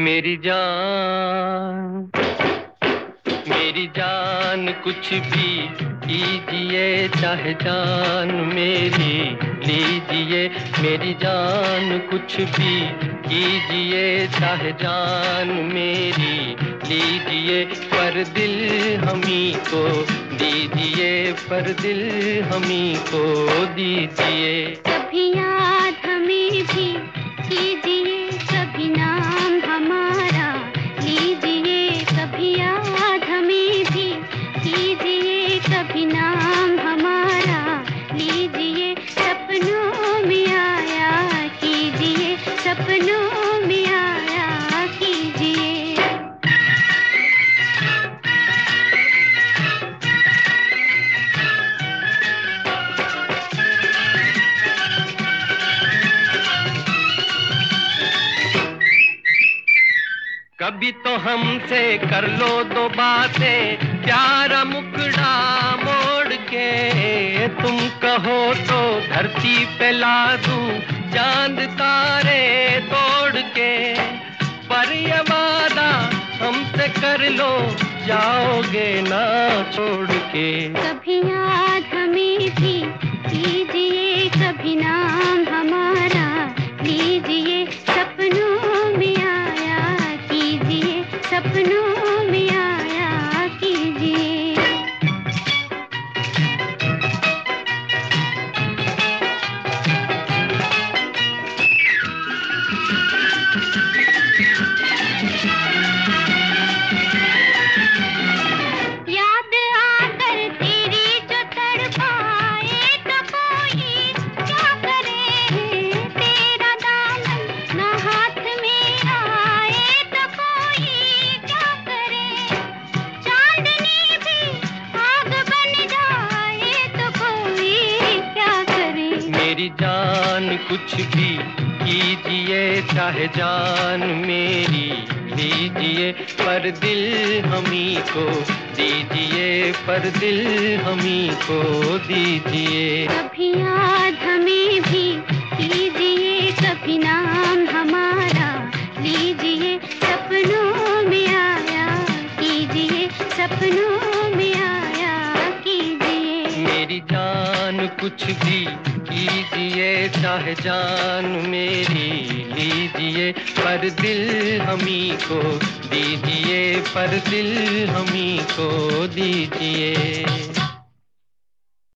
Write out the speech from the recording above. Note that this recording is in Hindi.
मेरी जान, मेरी जान कुछ भी कीजिए, चाहे जान मेरी लीजिए। मेरी जान कुछ भी कीजिए, चाहे जान मेरी लीजिए। पर दिल हमी को दीजिए, पर दिल हमी को दीजिए। कभी याद हमें भी कीजिए, कभी नाम हमारा लीजिए। कभी याद हमें भी कीजिए, कभी नाम हमारा लीजिए। सपनों में आया कीजिए, सपनों में आया कीजिए। कभी तो हमसे कर लो दो बातें, प्यारा मुकड़ा मोड़ के। तुम कहो तो धरती पे ला दूं चांद तारे तोड़ के। पर ये वादा हमसे कर लो, जाओगे ना छोड़ के। कभी याद हमें भी कीजिए, कभी नाम हमारा लीजिए। सपनों में आया कीजिए, सपनों में आया कीजिए। याद आकर तेरी जो तड़पाए तो कोई क्या करे। तेरा दामन ना हाथ में आए तो कोई क्या करे। चांदनी भी आग बन जाए तो कोई क्या करे। मेरी जान कुछ भी कीजिए, चाहे जान मेरी लीजिए। पर दिल हमी को दीजिए, पर दिल हमी को दीजिए। कभी याद हमें भी कीजिए, कभी नाम हमारा लीजिए। सपनों में आया कीजिए, सपनों में आया कीजिए। मेरी जान कुछ भी कीजिए, चाहे जान मेरी लीजिए। पर दिल हमी को दीजिए, पर दिल हमी को दीजिए।